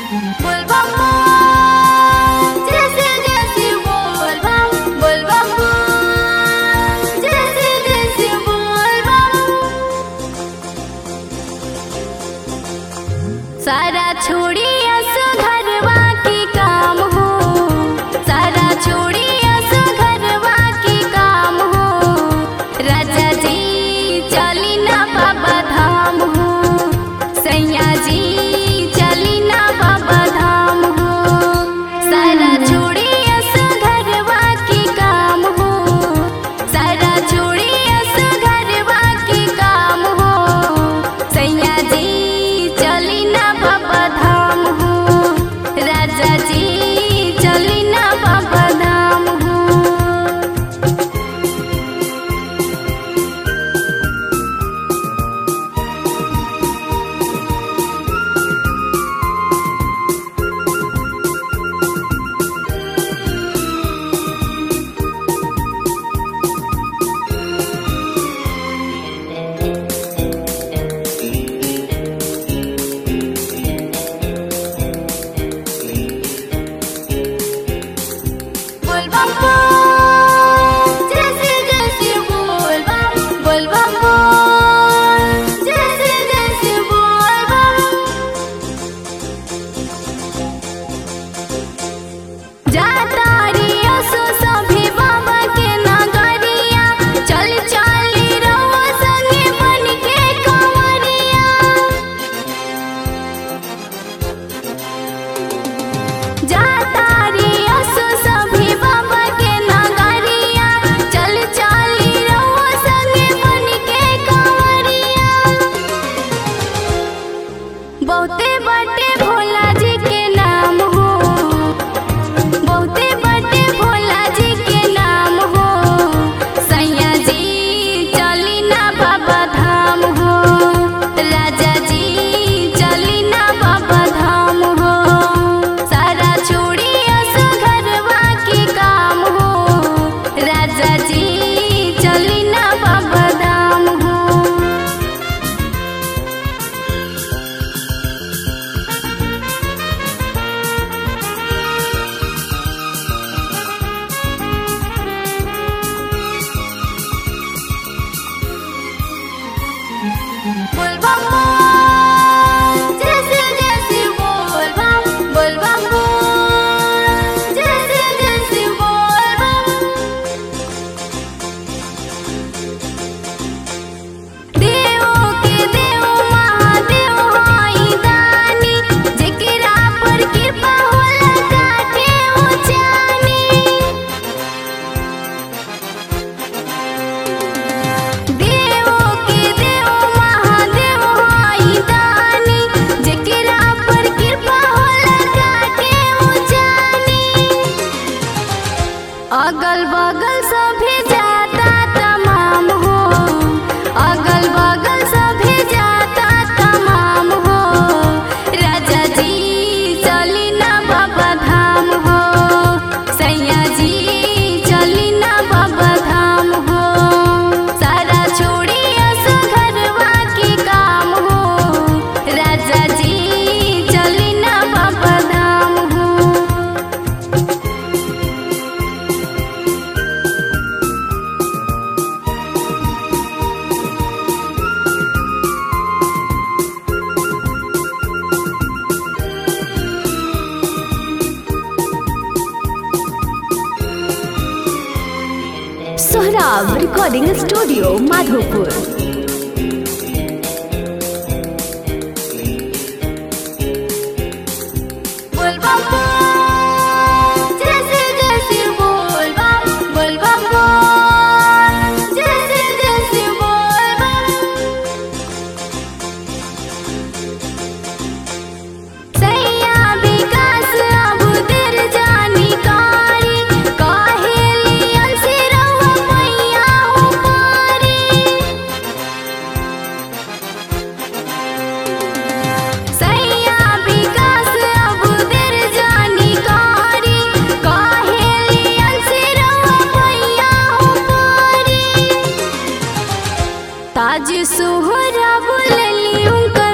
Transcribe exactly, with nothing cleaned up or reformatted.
बोल बम जैसे जैसे बोल बम बोल बम जैसे जैसे बोल बम। सारा छोड़ी असो घरवा की काम हो, सारा छोड़ी असो घरवा की काम हो। राजा जी चली ना बाबा धाम हो, सैया जी चली ना बाबा धाम हो। सारा छोड़ी असो घरवा की काम हो, सारा छोड़ी असो घरवा की काम हो। सैया जी चली ना बाबा धाम हो, राजा जी चली ना बाबा धाम हो। बोल बम जैसे जैसे बोल बम बोल बम जैसे जैसे बोल बम। जाता रिया सो सभी बाबा के नगरिया, चल चली रहो संगे बन के कंवरिया। जाता रिया सो सभी बाबा के नगरिया, चल चली रहो संगे बन के कंवरिया। बहुते बटे भोला जी के नाम हो, बहुते बटे भोला जी के नाम हो। सैया जी चली ना बाबा धाम हो, राजा जी चली ना बाबा धाम हो। सारा छोड़ी असो घरवा की काम हो, राजा जी चली ना बाबा धाम हो। बोल बम जैसे जैसे बोल बम बोल बम जैसे जैसे बोल बम। देवों के देव महादेव हाई दानी, जेकरा पर कृपा होला काटे ऊंचानी। देवों के देव महादेव हाई दानी, जेकरा पर कृपा होला काटे ऊंचानी। अगल बगल सभी जाता तमाम हो, अगल बगल सभी जाता तमाम हो। राजा जी चली ना बाबा धाम हो, सैया जी चली ना बाबा धाम हो। सारा छोड़ी असो घरवा की काम हो, राजा जी चली ना बाबा धाम हो। Sohrab recording studio Madhopur. बोल बम जैसे जैसे बोल बम बोल बम जैसे जैसे बोल बम। सैया विकास अब देर जानी कारी, काहेली अंसी रहुआ मैया उपारी। सैया विकास अब देर जानी कारी, काहेली अंसी रहुआ मैया उपारी। ताज सोहरा बोलली उनका